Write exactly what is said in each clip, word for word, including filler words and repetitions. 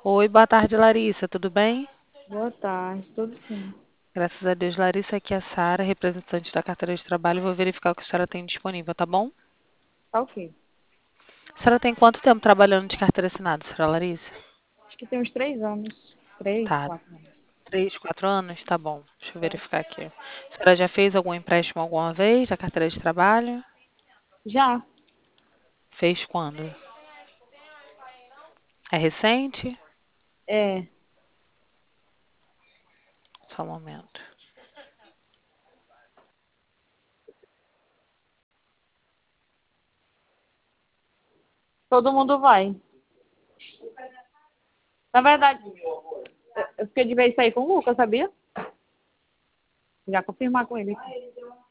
Oi, boa tarde, Larissa. Tudo bem? Boa tarde, tudo sim. Graças a Deus, Larissa, aqui é a Sara, representante da carteira de trabalho. Vou verificar o que a senhora tem disponível, tá bom? Tá ok. A senhora tem quanto tempo trabalhando de carteira assinada, senhora Larissa? Acho que tem uns três anos. Três, Tá, quatro anos. três, quatro anos? Tá bom. Deixa eu É. verificar aqui. A senhora já fez algum empréstimo alguma vez da carteira de trabalho? Já? Fez quando? É recente? É. Só um momento. Todo mundo vai. Na verdade, eu eu fiquei de vez sair com o Lucas, sabia? Já confirmar com ele aqui.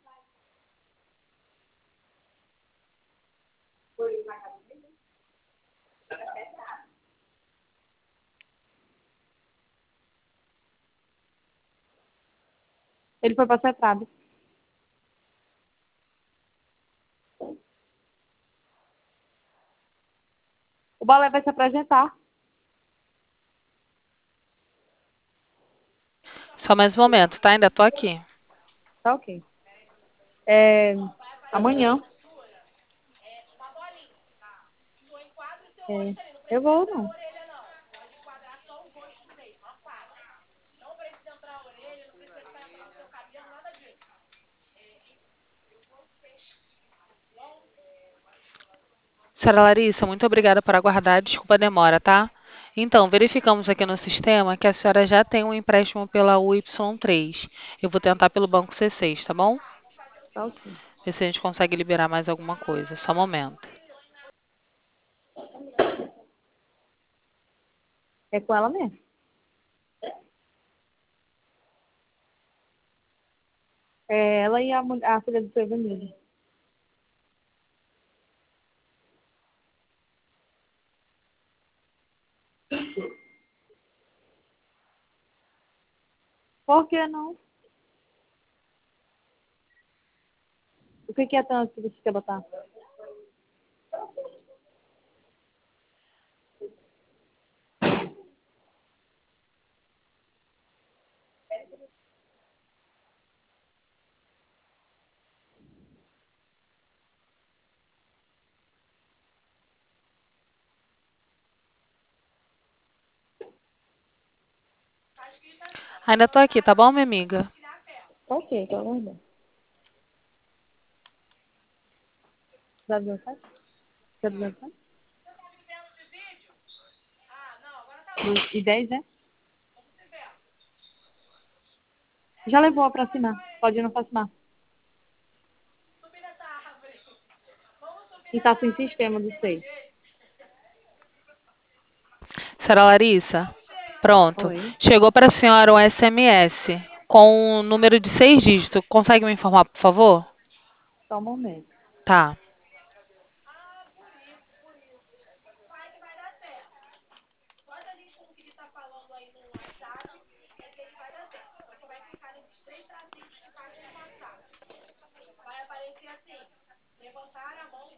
Ele foi pra Cetrado. O balé vai se apresentar. Só mais um momento, tá? Ainda tô aqui. Tá ok. É, amanhã. É, eu vou, não. Senhora Larissa, muito obrigada por aguardar. Desculpa a demora, tá? Então, verificamos aqui no sistema que a senhora já tem um empréstimo pela U Y três. Eu vou tentar pelo Banco C seis, tá bom? Tá ok. Ver se a gente consegue liberar mais alguma coisa. Só um momento. É com ela mesmo. É ela e a, mu- a filha do seu Evanilho. Por que não? O que que é tanto que você quer botar? Ainda tô aqui, tá bom, minha amiga? Tá ok, tá bom. Dá mensagem? Quer mensagem? E dez, né? Já levou pra assinar. Pode ir no assinar. E tá sem sistema do seis. Senhora Larissa, pronto. Oi. Chegou para a senhora um S M S com um número de seis dígitos. Consegue me informar, por favor? Só um momento. Tá.